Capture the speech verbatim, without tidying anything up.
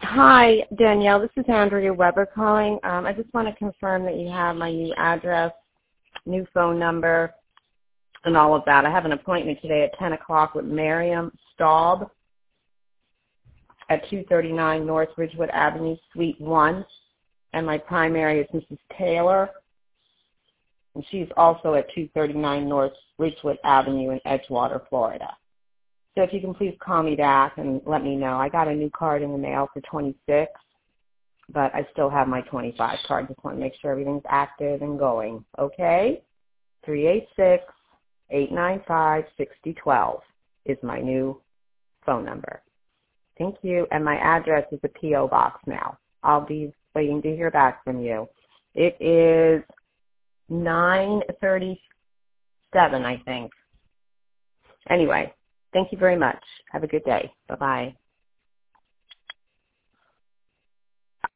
Hi, Danielle. This is Andrea Weber calling. Um, I just want to confirm that you have my new address, new phone number, and all of that. I have an appointment today at ten o'clock with Miriam Staub at two thirty-nine North Ridgewood Avenue, Suite one. And my primary is Missus Taylor, and she's also at two thirty-nine North Ridgewood Avenue in Edgewater, Florida. So if you can please call me back and let me know. I got a new card in the mail for twenty-six, but I still have my twenty-five card. Just want to make sure everything's active and going. Okay? three eight six, eight nine five, six zero one two is my new phone number. Thank you. And my address is a P O box now. I'll be waiting to hear back from you. It is nine thirty-seven, I think. Anyway. Thank you very much. Have a good day. Bye-bye.